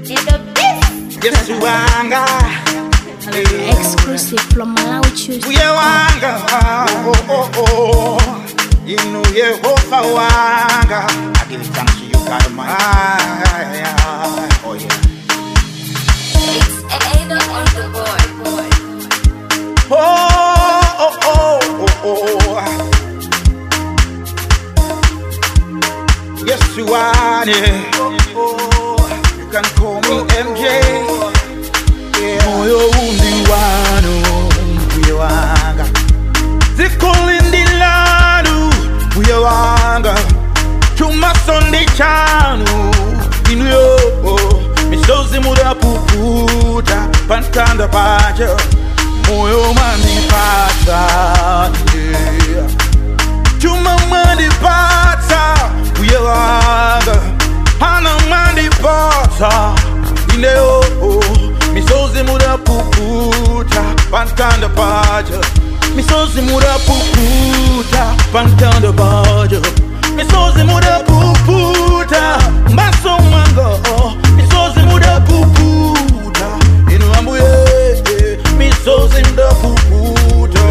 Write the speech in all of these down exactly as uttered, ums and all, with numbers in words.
Yes, you wanga. Exclusive from Malawi Tuesday. We wanga. Oh, oh, oh. You know, yeah, Hofa wanga. I give thanks to you, God Almighty. Ah, oh, yeah. It's Ada on the board. Oh, oh, oh, oh, oh. Yes, you are. Yeah. Oh, you can call me M J. Moyo undi wano uyewanga zikolindi lanu uyewanga chuma sondi chanu inuyo misozi muda puputa pantanda pacho moyo mandi pata yeah. Chuma mandi pata uyewanga hana mandi pata inuyo misozi muda puputa pantanda paja misozi muda puputa pantanda paja misozi muda puputa maso mango misozi muda puputa inu ambuye misozi muda puputa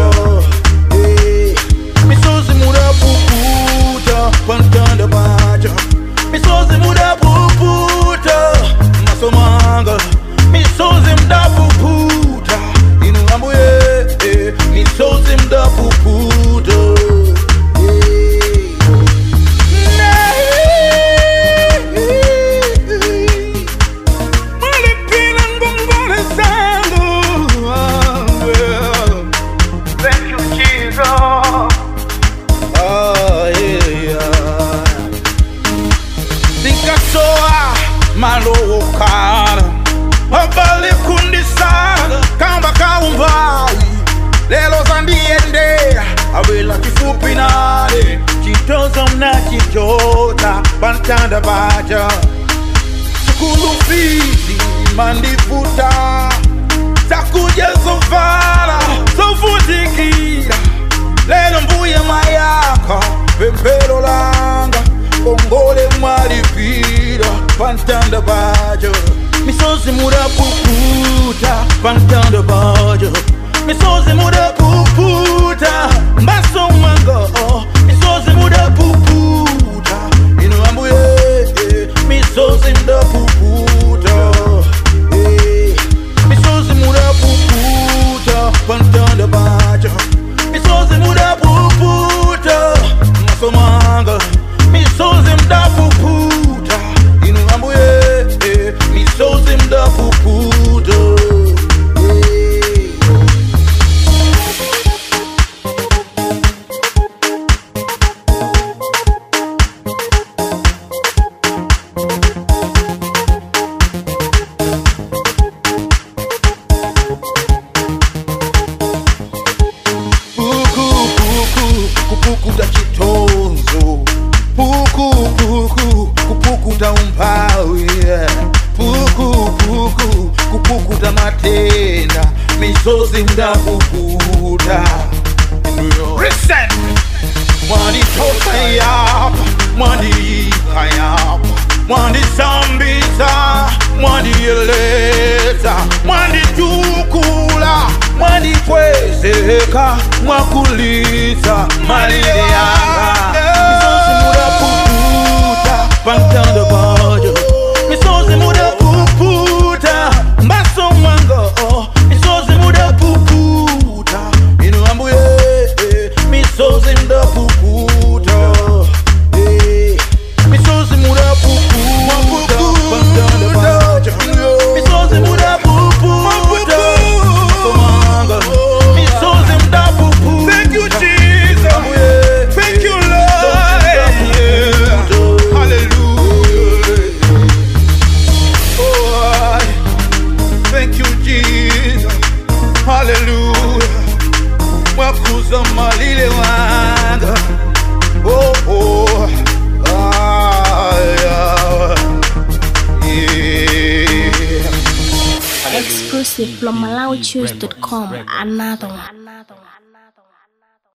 misozi muda puputa pantanda paja misozi muda puputa maso mango misozi mda puputa inu ambuye eh, misozi mda puputa malipina ngongole zangu. Thank you, Jesus. Oh, yeah. Sikasoa malokana abali kundisana kamba kaumbai lelo zandiendea awela kifupi nale chitoza mna chitota pantanda baja sukulu fizi mandifuta takuja sofara sofutikira lelo mbuye mayaka pempero langa kongole mwalipira pantanda baja misozi muda puputa pantanda baja misozi muda puputa maso mango misozi muda puputa inu ambuye misozi muda puputa misozi muda puputa pantanda baja misozi muda puputa maso mango misozi muda puputa inu ambuye misozi mda puputa. Puku puku kupuku da chitonzo puku puku kupuku da umpawi puku puku kupuku da matenda misozi mda puputa listen mwani toka yapa mwani yika yapa mwani sambiza mwani eleza mwani tukula mwani kwezeka mwakuliza malile yanga misozi muda puputa pantanda baja misozi muda puputa maso mango misozi muda puputa inu ambuye misozi muda puputa misozi muda puputa pantanda baja misozi muda puputa maso mango misozi muda puputa. Thank you, Jesus. Thank you, Lord. Hallelujah. Oh, thank you, Jesus. Hallelujah. Mwakuza malile wanga. Oh, oh. Ah, yeah. Yeah. Exclusive from Malawi Tuesday dot com. Another one. Another one.